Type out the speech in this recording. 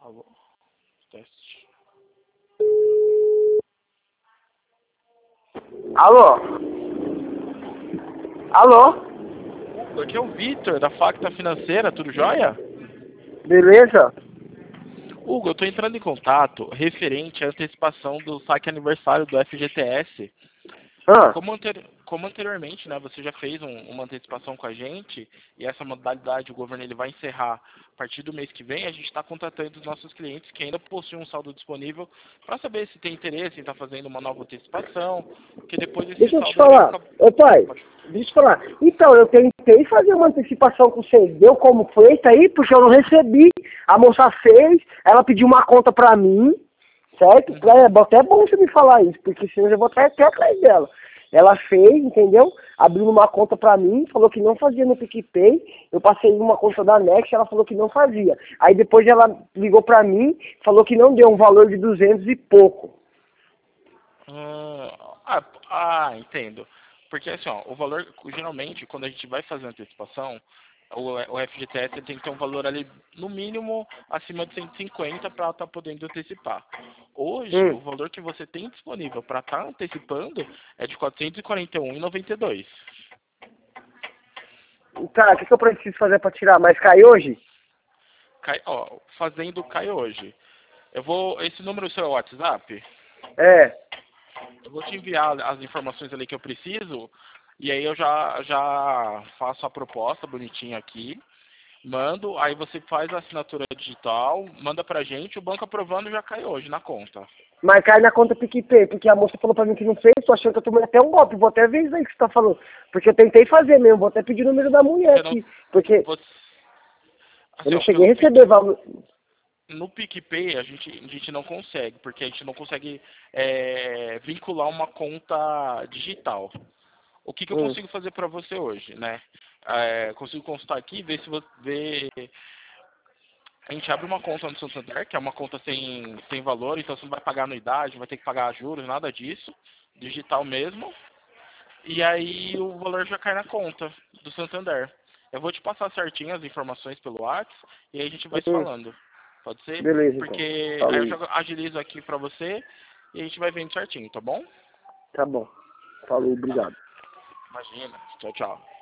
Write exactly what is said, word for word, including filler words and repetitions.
Alô? Teste. Alô? Alô? Aqui é o Vitor, da Facta Financeira, tudo jóia? Beleza? Hugo, eu estou entrando em contato referente à antecipação do saque aniversário do F G T S. Ah, Como, anteri como anteriormente, né, você já fez um, uma antecipação com a gente, e essa modalidade o governo ele vai encerrar a partir do mês que vem, a gente está contatando os nossos clientes que ainda possuem um saldo disponível para saber se tem interesse em estar fazendo uma nova antecipação, porque depois esse deixa eu te saldo ele vai falar. ficar... Ô pai, Pode... deixa eu te falar. Então, eu tentei fazer uma antecipação com vocês. Deu como feita aí, porque eu não recebi. A moça fez, ela pediu uma conta pra mim, certo? Uhum. É até bom você me falar isso, porque senão eu vou até, até atrás dela. Ela fez, entendeu? Abriu uma conta pra mim, falou que não fazia no PicPay. Eu passei uma conta da Next, ela falou que não fazia. Aí depois ela ligou pra mim, falou que não deu um valor de duzentos e pouco. Ah, ah, ah, entendo. Porque assim, ó, o valor, geralmente, quando a gente vai fazer antecipação, o, o F G T S tem que ter um valor ali, no mínimo, acima de cento e cinquenta para estar podendo antecipar. Hoje, o Hum. valor que você tem disponível para estar antecipando é de quatrocentos e quarenta e um reais e noventa e dois centavos. Cara, o que, que eu preciso fazer pra tirar? Mas cai hoje? Cai, ó, fazendo cai hoje. Eu vou, esse número seu é o WhatsApp? É. Eu vou te enviar as informações ali que eu preciso, e aí eu já, já faço a proposta bonitinha aqui, mando, aí você faz a assinatura digital, manda pra gente, o banco aprovando já cai hoje na conta. Mas cai na conta PicPay, porque a moça falou pra mim que não fez, tô achando que eu tomei até um golpe. Vou até ver isso aí que você tá falando. Porque eu tentei fazer mesmo, vou até pedir o número da mulher Você não, aqui. Porque você, eu assim, não ó, cheguei pelo a receber Pic, valor. no PicPay a gente, a gente não consegue, porque a gente não consegue é, vincular uma conta digital. O que, que eu Hum. consigo fazer para você hoje, né? É, consigo consultar aqui, ver se você vê. A gente abre uma conta no Santander, que é uma conta sem, sem valor, então você não vai pagar anuidade, não vai ter que pagar juros, nada disso. Digital mesmo. E aí o valor já cai na conta do Santander. Eu vou te passar certinho as informações pelo WhatsApp e aí a gente vai se Hum. falando. Pode ser? Beleza, então. Porque aí eu Falou. já agilizo aqui pra você e a gente vai vendo certinho, tá bom? Tá bom. Falou, Tá. obrigado. Imagina. Tchau, tchau.